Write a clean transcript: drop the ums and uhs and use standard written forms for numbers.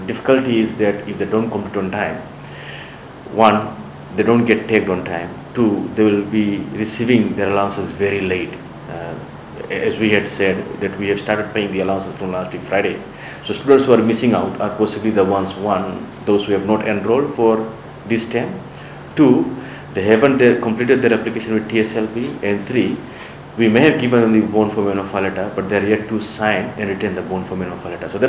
difficulty is that if they don't complete on time, one, they don't get tagged on time. Two, they will be receiving their allowances very late. As we had said, that we have started paying the allowances from last week Friday. So students who are missing out are possibly the ones, one, those who have not enrolled for this term. Two, they haven't completed their application with TSLB. And three, we may have given them the bond for men of offer letter, but they are yet to sign and retain the bond for men of offer letter. So